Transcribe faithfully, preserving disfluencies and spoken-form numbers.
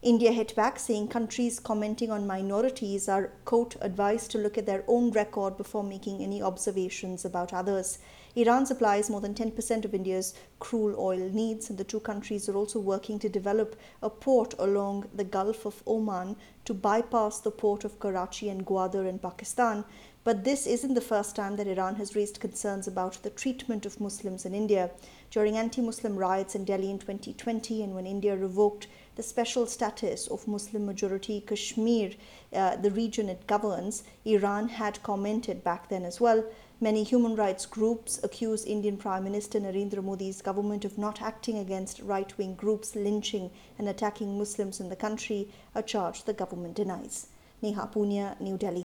India hit back, saying countries commenting on minorities are, quote, advised to look at their own record before making any observations about others. Iran supplies more than ten percent of India's crude oil needs, and the two countries are also working to develop a port along the Gulf of Oman to bypass the port of Karachi and Gwadar in Pakistan. But this isn't the first time that Iran has raised concerns about the treatment of Muslims in India. During anti-Muslim riots in Delhi in twenty twenty, and when India revoked the special status of Muslim-majority Kashmir, uh, the region it governs, Iran had commented back then as well. Many human rights groups accuse Indian Prime Minister Narendra Modi's government of not acting against right-wing groups lynching and attacking Muslims in the country, a charge the government denies. Neha Punia, New Delhi.